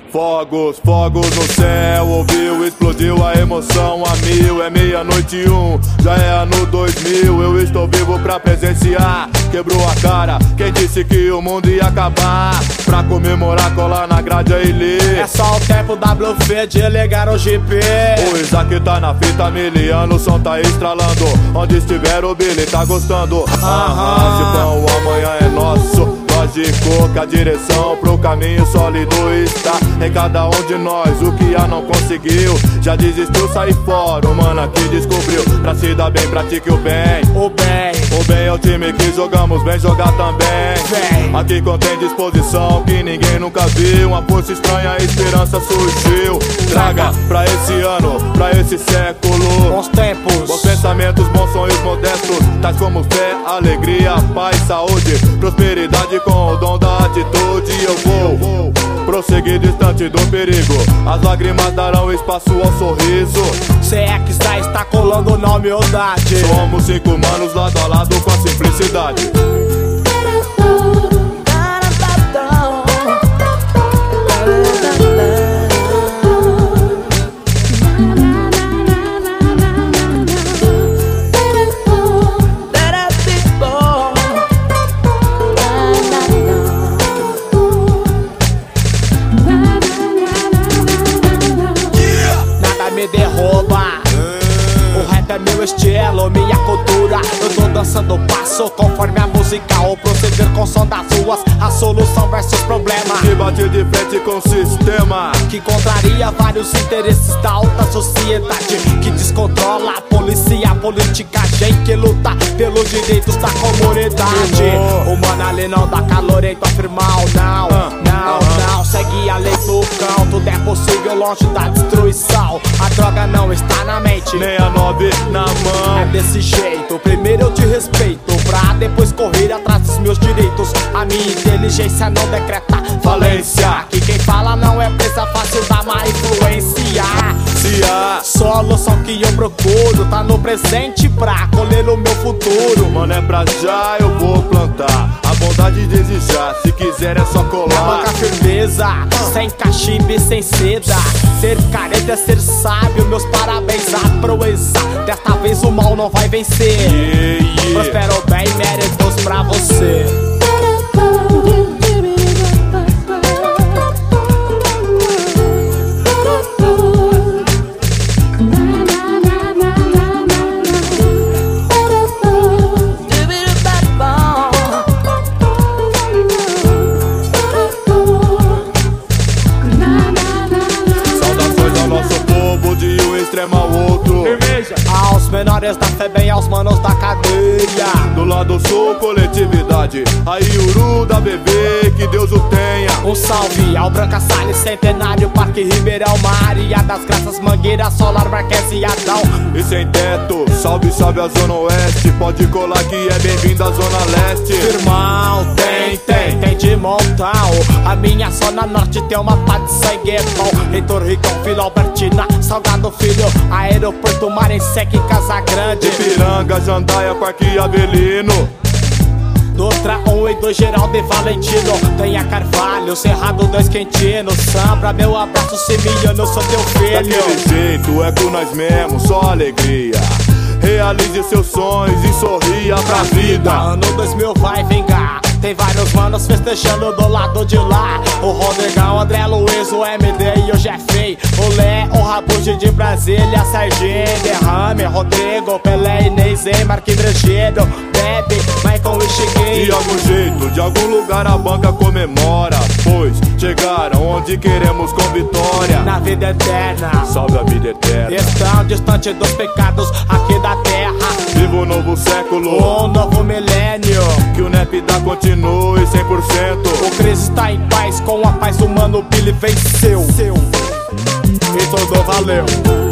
Fogos, fogos no céu, ouviu, explodiu a emoção a mil. É meia-noite e já é ano 2000. Eu estou vivo pra presenciar, quebrou a cara quem disse que o mundo ia acabar. Pra comemorar, colar na grade aí ler. É só o tempo WF de ligar o GP. O Isaac tá na fita miliano, o som tá estralando. Onde estiver o Billy tá gostando. Se pão, o amanhã é nosso. Lógico que a direção pro caminho sólido está em cada um de nós. O que não conseguiu, já desistiu, sai fora. O mano aqui descobriu, pra se dar bem, pratique o bem. O bem é o time que jogamos, vem jogar também. Aqui contém disposição que ninguém nunca viu. Uma força estranha, a esperança surgiu. Traga pra esse ano, pra esse século, bons tempos, bons pensamentos, bons sonhos modestos, tais como fé, alegria, paz, saúde, prosperidade com o dom da atitude. Eu vou prosseguir distante do perigo. As lágrimas darão espaço ao sorriso. CX está colando na humildade. Somos 5 manos lado a lado com a simplicidade. Me derruba, o rap é meu estilo, minha cultura. Eu tô dançando passo conforme a música. O proceder com som das ruas, a solução versus problema. Que bate de frente com o sistema, que contraria vários interesses da alta sociedade, que descontrola a polícia, a política. Gente que luta pelos direitos da comunidade. O mano ali não dá calor, então afirmal, não, segue a lei do cão. Tudo é possível longe da destruição. A droga não está na mente, nem a 9 na mão. É desse jeito, primeiro eu te respeito, pra depois correr atrás dos meus direitos. A minha inteligência não decreta falência, que quem fala não é presa fácil da má influência. Se a solução que eu procuro tá no presente pra colher o meu futuro. Mano, é pra já, eu vou plantar a bondade de exigir, se quiser é só colar. Na banca firmeza, sem cachimbe, sem seda. Ser careta é ser sábio, meus parabéns à proeza. Desta vez o mal não vai vencer. Prospero bem, méritos pra você. Ao outro, aos menores da fé, bem aos manos da cadeia. Do lado sul, coletividade, a Iuru da BV, que Deus o tenha. Um salve ao Branca Salles, Centenário, Parque Ribeirão, Maria das Graças, Mangueira, Solar, Marquês e Adão. E sem teto, salve, salve a Zona Oeste. Pode colar que é bem-vindo à Zona Leste. Irmão, tem de montão. A minha Zona Norte tem uma pá de sangue bom. Heitor Ricão, Vila Albertina, Salgado Filho, Aeroporto Marensec, Casa Grande, Ipiranga, Jandaia, Parque Avelino. Dutra 1 e 2, Geraldo e Valentino. Tenha Carvalho, Cerrado 2, Quentino. Sambra, meu abraço, Simiano, eu sou teu filho. Daquele jeito é com nós mesmo, só alegria. Realize seus sonhos e sorria pra vida. Ano 2000 vai vingar. Tem vários manos festejando do lado de lá. O Rodrigão, André Luiz, o MD e o Jeffrey, o Lé, o Rabuji de Brasília, Serginho, Derrame, Rodrigo, Pelé, Inês, Marquinhos, Bregedo, Bebe, Michael e Chiquinho. De algum jeito, de algum lugar a banca comemora, pois chegaram onde queremos com vitória. Na vida eterna, salve a vida eterna. Estão distante dos pecados aqui da terra. Viva o novo século, um novo milênio. Que o NEP da continue 100%. O Cris está em paz, com a paz humana o Billy venceu. E tudo valeu.